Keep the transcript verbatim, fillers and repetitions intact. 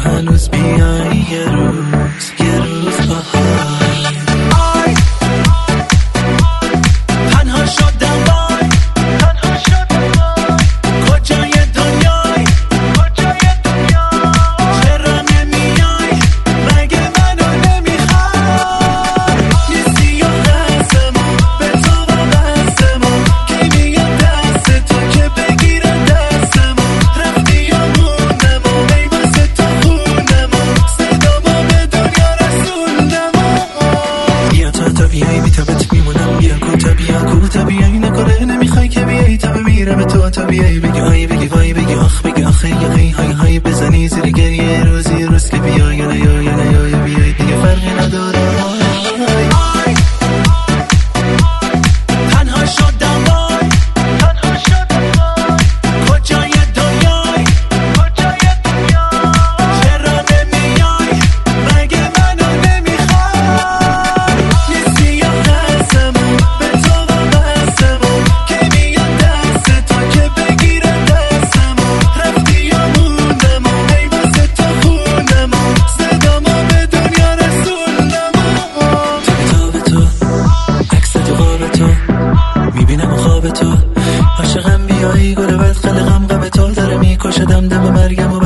هنوز بیای یه روز یه روز آهای آی تنها شدم وای تنها شدم وای کجای دنیای کجای دنیای چرا نمیای مگه منو نمیخوای نیستی و دستمو به تو وابستمو کی میاد دست تو که بگیره دستمو رفتی و موندمو ای واسه تو خوندمو صدامو به دنیا رسوندمو بیا تا تا بیایی بی تابت میمونم بیا کوتا بیا کوتا بیایی نکنه نمیخوای که بیایی تا بمیره به تو تا بیایی بگی آی بگی وای بگی آخ بگی آخه یا هی های های بزنی زیر گریه روزی روز که بیا یا نه یا یا نه یا یا بیایی دیگه فرقی نداره آی تنها شدم وای تنها شدم وای کجای دنیای کجای دنیای چرا نمیای مگه منو نمیخوای نیستی یا دستمو به تو وابستمو کی میاد دست تو که بگیره دستمو رفتی و موندمو ای واسه تو خوندمو صدامو به دنیا رسوندمو تو به تو عکس تو خواب تو میبینم خواب تو عاشقم بیایی گل بد خلقم غم تو داره میکشه دم دم مرگم